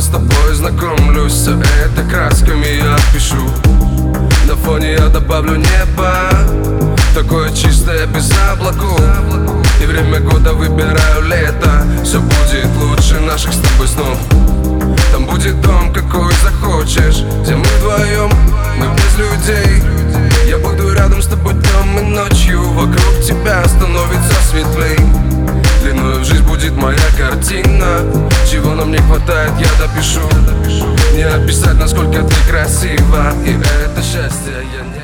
с тобой знакомлюсь. Все это красками я пишу. На фоне я добавлю небо, такое чистое, без облаков. И время года выбираю лето. Все будет лучше наших с тобой снов. Там будет дом, какой захочешь, где мы вдвоем, мы без людей. Я буду рядом с тобой днем и ночью. Вокруг тебя становится светлей. Длиною в жизнь будет моя картина. Чего нам не хватает, я допишу. Не описать, насколько ты красива. И это счастье я не